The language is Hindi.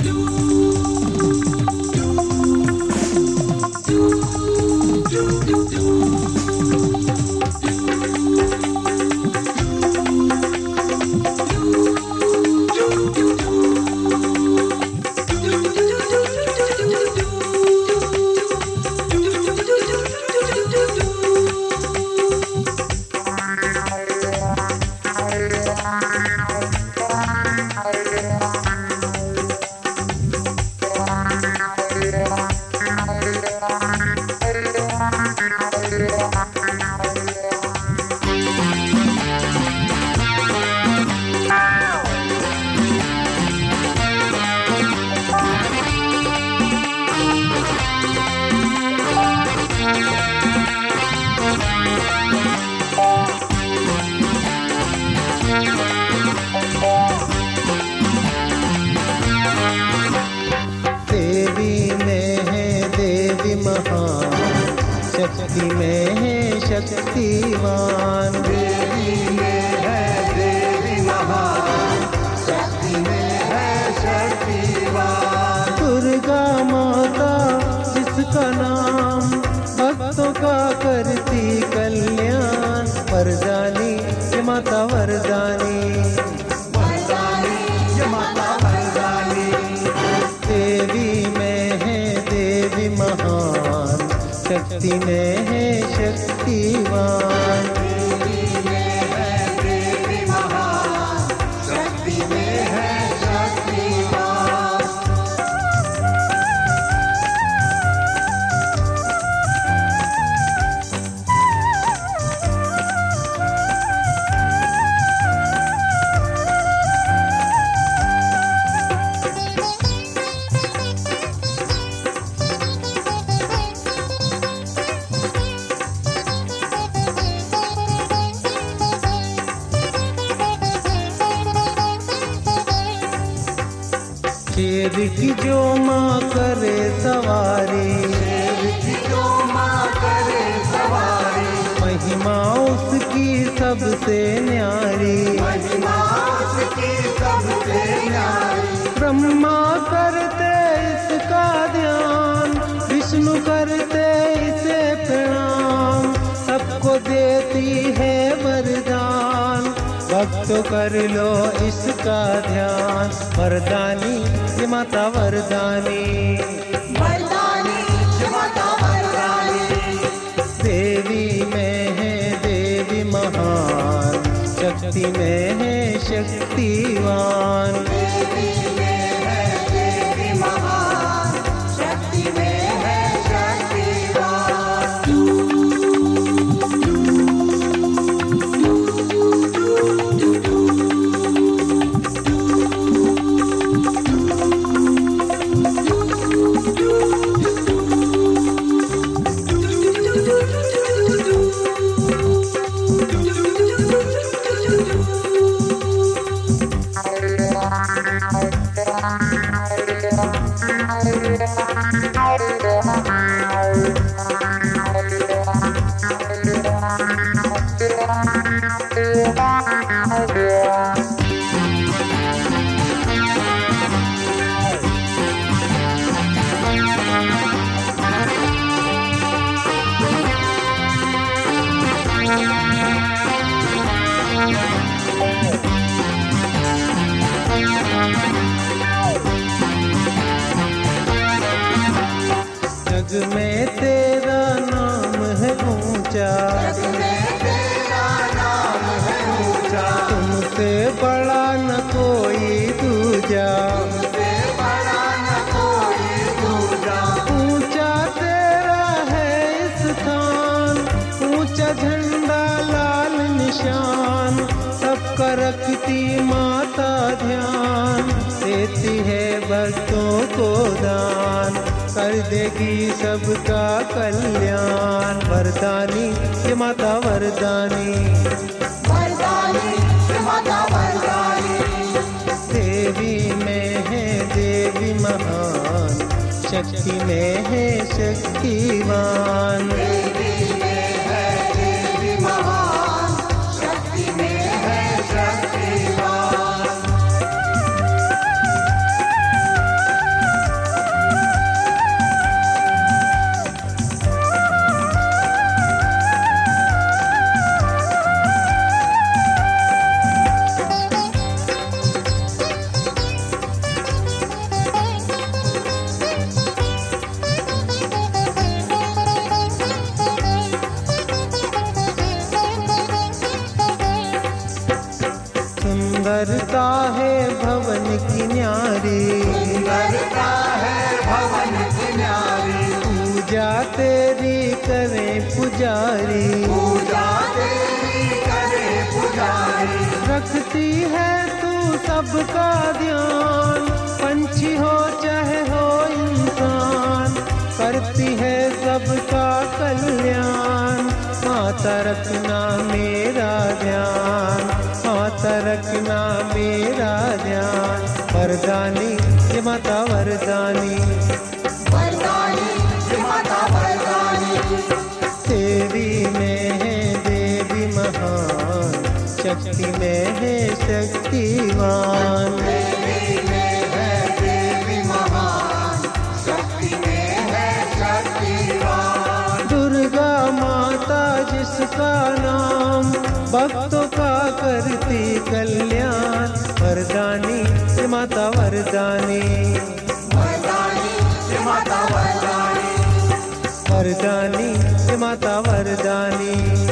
शक्ति में है शक्तिमान, देवी में है देवी महान, शक्ति में है शक्तिमान। दुर्गा माता जिसका नाम भक्तों का करती कल्याण, वरदानी ये माता वरदानी, वरदानी ये माता वरदानी। देवी में है देवी महान, शक्ति में है शक्तिमान। देवी में है देवी महान, शक्ति में है शक्तिमान। शेर की जो माँ करे सवारी, शेर की जो माँ करे सवारी, महिमा उसकी सबसे न्यारी, महिमा उसकी सबसे न्यारी। ब्रह्मा करते इसका ध्यान, विष्णु करते इसे प्रणाम, सबको देती है वरदान, भक्त कर लो इसका ध्यान। वरदानी ये माता वरदानी, वरदानी ये माता वरदानी। देवी में है देवी महान, शक्ति में है शक्तिवान। देवी में है देवी महान, शक्ति में है जग में तेरा नाम है ऊंचा, जग में तेरा नाम है ऊंचा, तुमसे बड़ा न कोई दूजा, तुमसे बड़ा न कोई दूजा। ऊंचा तेरा है स्थान, ऊंचा झंडा लाल निशान, सबका रखती माता ध्यान, देती है भक्तों को दान, कर देगी सबका कल्याण। वरदानी ये माता वरदानी, वरदानी ये माता वरदानी। देवी में है देवी महान, शक्ति में है शक्तिवान। देवी में है देवी महान, शक्ति में है शक्तिवान। तुम्हारी, सुंदरता है भवन की न्यारी, पूजा तेरी करें पुजारी, पूजा तेरी करे पुजारी, रखती है तू सबका ध्यान, पंछी हो चाहे हो इंसान, करती है सबका कल्याण, माता रखना मेरा ध्यान, माता रखना मेरा ध्यान, वरदानी ये माता वरदानी, वरदानी ये माता वरदानी, तेरी में है देवी महान, शक्ति में है शक्तिमान, देवी में है देवी महान, शक्ति में है शक्तिवान, दुर्गा माता जिसका नाम, भक्तों का करती कल्याण, वरदानी ये माता वरदानी, वरदानी ये माता वरदानी, वरदानी ये माता वरदानी।